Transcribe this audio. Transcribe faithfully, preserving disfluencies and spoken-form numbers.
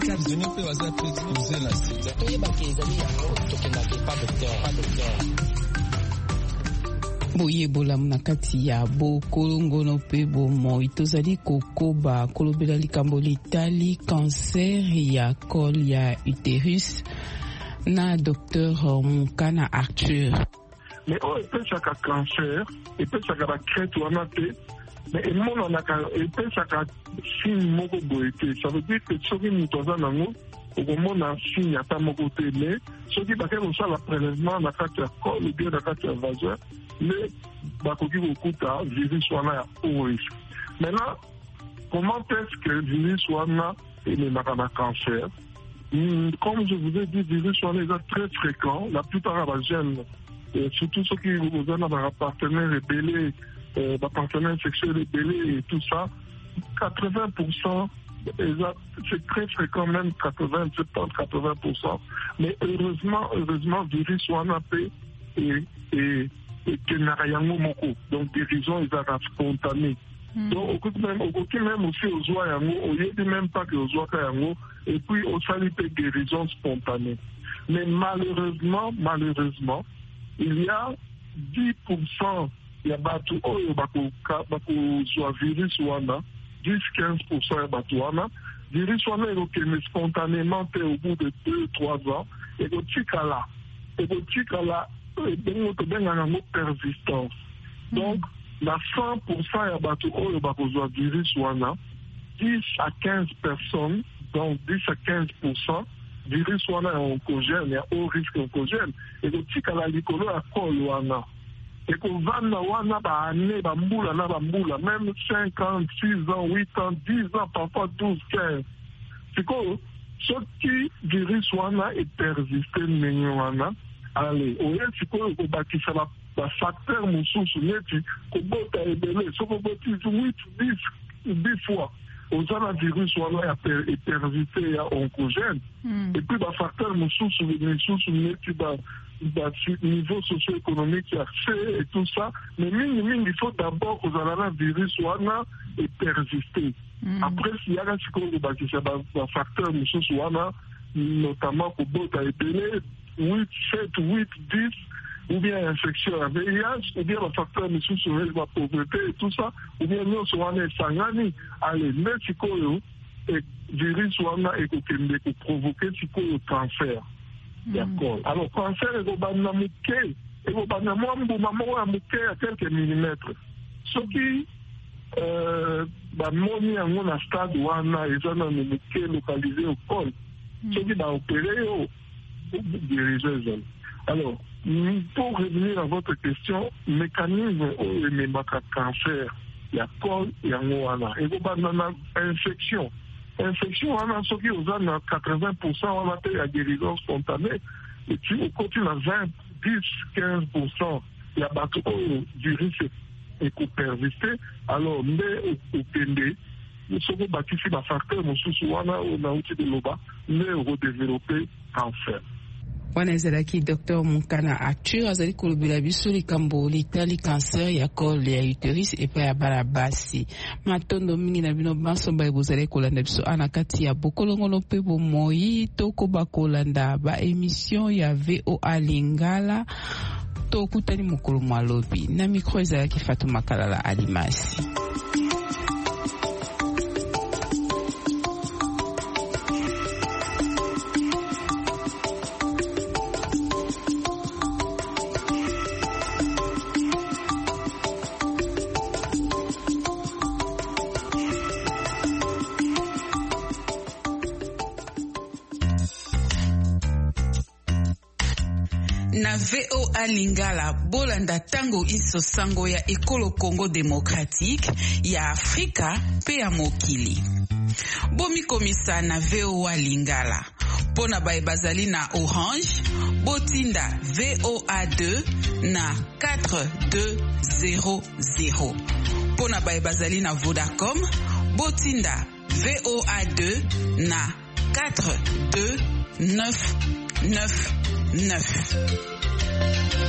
prisonnier pe baza pe exposé na sida toyeba ke ezali yango tokendake pa docteur pa docteur boyebola na kati ya bokolongono mpe bomoi tozali kokoba kolobela likambo litali cancer ya col ya utérus na docteur Mukana Arthur. Mais on peut chaque cancer et peut chaque crête ou en athée mais et mon on a et peut chaque signe moko boité ça veut dire que ce qui nous donne en nous au moment un signe à ta moko télé ce qui va faire ça la prélèvement la carte à col ou bien la carte à vagin mais bakoki kokuta virus wana ya haut risque. Maintenant comment est-ce que virus wana est le cancer? Comme je vous ai dit, virus wana est très fréquent. La plupart des jeunes, et surtout ceux qui ont des partenaires rebellés, des partenaires sexuels rebellés et tout ça, quatre-vingts pour cent, c'est très fréquent, même quatre-vingts, soixante-dix, quatre-vingts pour cent. Mais heureusement, heureusement, virus wana pe et et et que n'a rien moko. Donc guérison ils sont spontanés. Donc au côté même au côté même aussi aux joies yango, au lieu de même pas que aux joies yango, et puis au salut de guérison spontanée. Mais malheureusement, malheureusement, il y a dix pour cent il y a batu oyo bako bako soit virus wana, dix à quinze pour cent ya batu wana, virus wana est spontanément au bout de deux trois ans et au tikala et au tikala et persistance. Donc la cent pour cent ya batu oyo bako soit virus wana, dix à quinze personnes, donc dix à quinze pour cent, virus wana est oncogène, il y a haut risque oncogène, et le tika la likolo à col wana. Et qu'on va na wana ba année, ba mboula na ba mboula, même cinquante, six ans, huit ans, dix ans, parfois douze, quinze. C'est quoi? Ce qui virus wana est persisté n'enyo wana, allez, au lieu c'est quoi, au baki ça va, ba facteur moussousou neti, ko bota ebele, so ko boti huit, dix, dix fois. Aux gens virus wana est persisté à oncogène. Et puis ba facteur moussousou, moussousou neti ba niveau socio-économique accès et tout ça, mais il faut d'abord que le virus wana et persister. Mm. Après, s'il y a un facteur, notamment pour bota et télé, huit, sept, huit, dix, ou bien infection à V I H, ou bien le facteur sur la pauvreté et tout ça, ou bien nous sommes sangani, allez, mais si le virus wana est provoquer le cancer. D'accord. Alors, cancer est au banana mouké, et au banana mouké, mouké à quelques millimètres. Ce qui, euh, bah, moni en mon stade ou en a, ils ont un mouké localisé au col. Ce qui va opérer au diriger. Alors, pour revenir à votre question, mécanisme où il y a cancer, il y a col et en ouana. Et au banana infection. Infection, on a ce qui aux a quatre-vingts pour cent, on a fait la guérison spontanée. Et puis, au côté, la vingt, dix, quinze pour cent, il y a battu au virus et qu'on persistait. Alors, mais au P N D, nous sommes bâtis sur la facteur, nous sommes on a outil de l'Oba, mais au redévelopper cancer. wana ezalaki docteur Mukana Arthur azali kolobela biso likambo litali cancer ya col ya utérus epai ya bana basi matondo mingi na bino banso baye bozali kolanda biso ana kati ya bokolongono mpe bomoi tokoba kolanda ba émission ya V O A Lingala tokutani mokolo malobi na micro ezalaki Fatuma Kalala Alimasi. Na V O A Lingala bolanda tango iso sango ya ekolo Congo démocratique ya Afrika pe ya mokili. Bomi komisa na V O A Lingala. Pona bae bazali na Orange, botinda V O A deux na quatre deux zéro zéro. Pona bae bazali na Vodacom, botinda V O A deux na quatre deux neuf neuf neuf.